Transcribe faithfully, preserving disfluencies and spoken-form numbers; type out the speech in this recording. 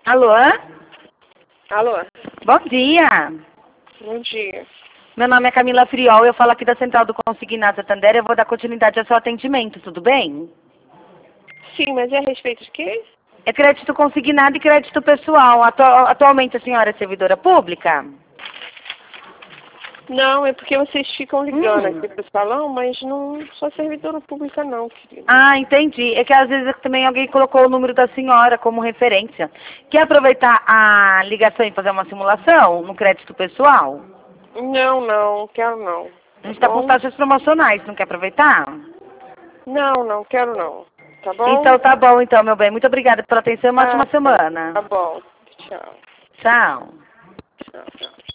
Alô? Alô? Bom dia. Bom dia. Meu nome é Camila Friol, eu falo aqui da Central do Consignado Santander, eu vou dar continuidade ao seu atendimento, tudo bem? Sim, mas é a respeito de quê? É crédito consignado e crédito pessoal. Atu atualmente a senhora é servidora pública? Não, é porque vocês ficam ligando Hum. aqui pro salão, mas não sou servidora pública não, querida. Ah, entendi. É que às vezes também alguém colocou o número da senhora como referência. Quer aproveitar a ligação e fazer uma simulação no crédito pessoal? Não, não, quero não. A Tá gente está com bom? taxas promocionais, não quer aproveitar? Não, não, quero não. Tá bom? Então tá bom então, meu bem. Muito obrigada pela atenção e uma Ah, ótima tá. semana. Tá bom. Tchau. Tchau. Tchau, tchau.